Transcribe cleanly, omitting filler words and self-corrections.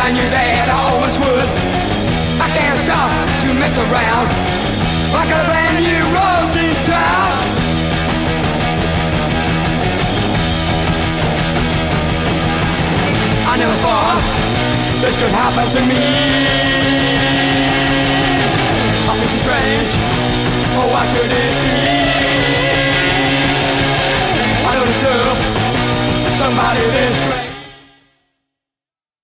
I knew that I always would. I can't stop to mess around like a brand new rose in town. I never thought this could happen to me. I feel so strange, oh why should it be?